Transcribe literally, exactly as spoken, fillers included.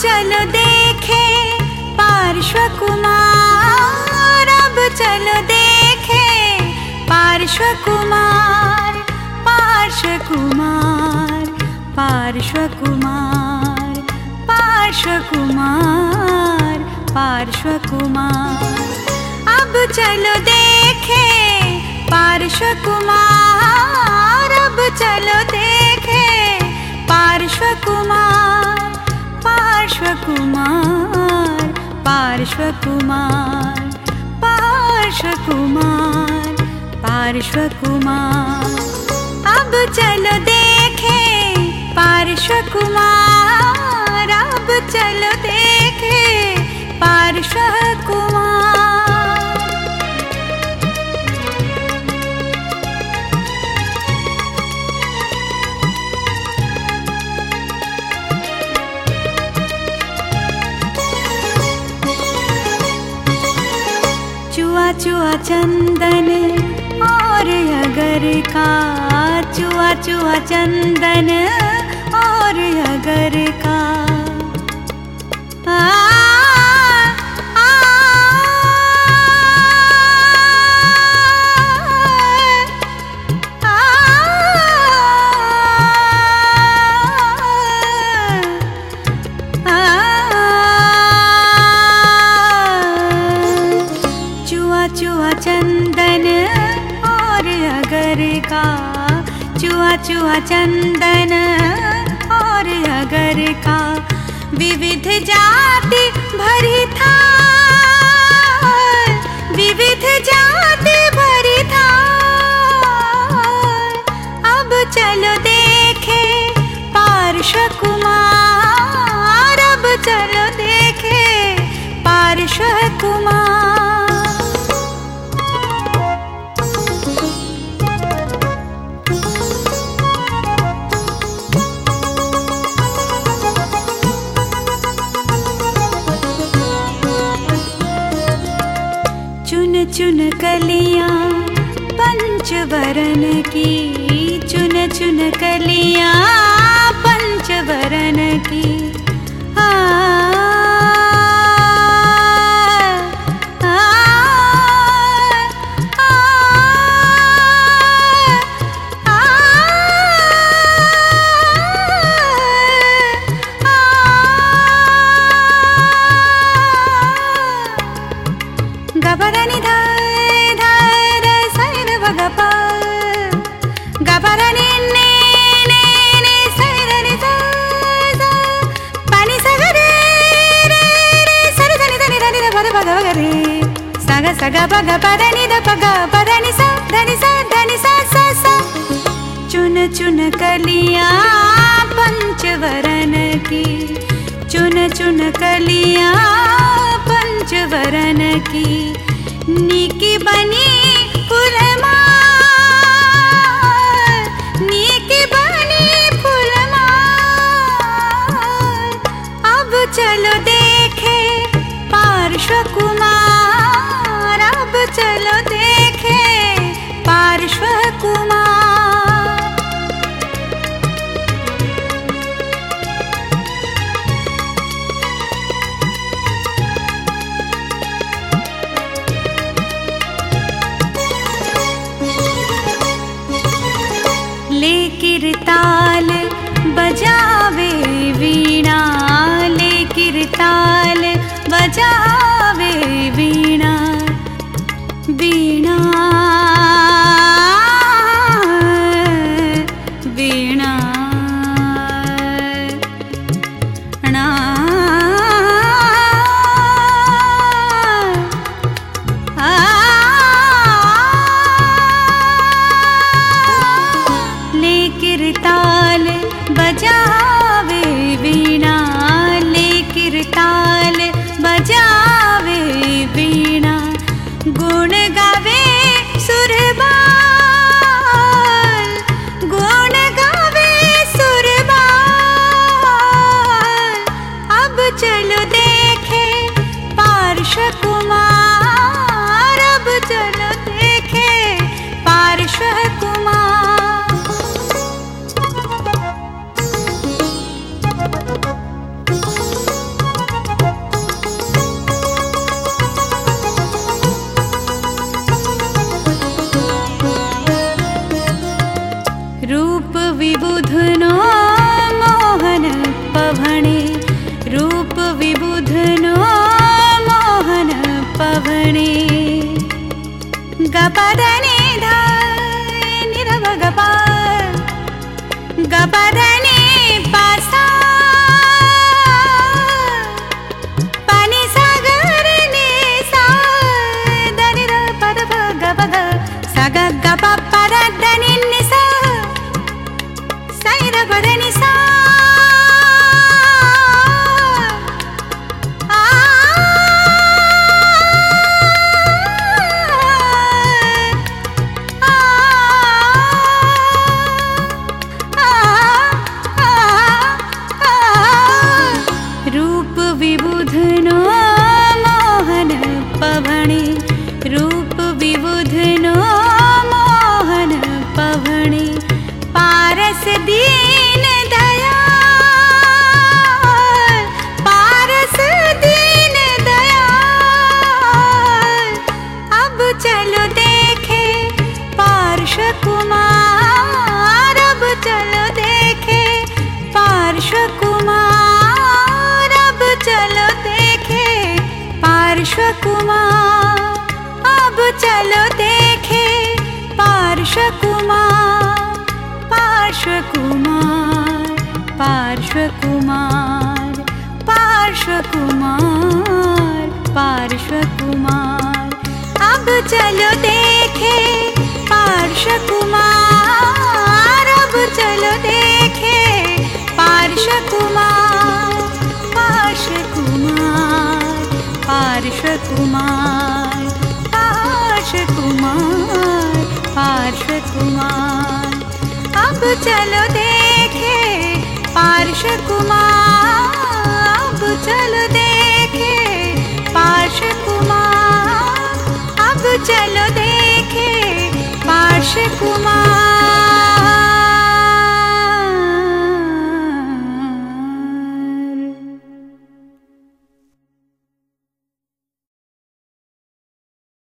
चलो देखे पार्श्व कुमार, अब चलो देखे पार्श्व कुमार, पार्श्व कुमार, पार्श्व कुमार, पार्श्व कुमार, पार्श्व कुमार। अब चलो देखे पार्श्व कुमार, अब चलो देखे पार्श्व कुमार, पार्श्व कुमार, पार्श्व कुमार, पार्श्व कुमार, पार्श्व कुमार। अब चलो देखे पार्श्व कुमार, अब चलो देखे पार्श्व कुमार। चुआ चुआ चंदन और अगर का, चुआ चुआ चंदन और अगर का। आ, आ, आ, आ, चुआ चुआ चंदन और अगर का, चुआ चुआ चंदन और अगर का। विविध जाति भरी था, विविध जाति भरी था। अब चलो देखे पार्श्व कुमार, अब चलो देखे पार्श्व कुमार। चुन चुन कलियां पंचवरन की, चुन चुन कलियां पंचवरन की। आ, आ, आ, आ, गबरनि धाय धाय रे सैर भगप, गबरनि ने ने ने सैर नि सा सा, पानी सगरे रे रे सरि धनि धनि धनि रे भग भग रे, सग सग भग पदनि द पग पदनि सा धनि सा धनि सा सा सा। चुन चुन कलियां पंचवरन की, चुन चुन कलियां पंचवरन की। नीकी बनी फूलमार, नीकी बनी फूलमार। अब चलो देखे पार्श्व कुमार, अब चलो देखे पार्श्व कुमार। ले किरताल बजावे वीणा, ले किरताल बजावे पार्श्व कुमार, अब चलो देखे पार्श्व कुमार, पार्श्व कुमार, पार्श्व कुमार, पार्श्व कुमार, पार्श्व कुमार, अब चलो देखे पार्श्व कुमार, अब चलो देखे पार्श्व कुमार, पार्श्व कुमार, पार्श्व कुमार, पार्श्व कुमार, पार्श्व कुमार, अब चलो देखे पार्श्व कुमार, अब चलो देखे पार्श्व कुमार, अब चलो देखे पार्श्व कुमार।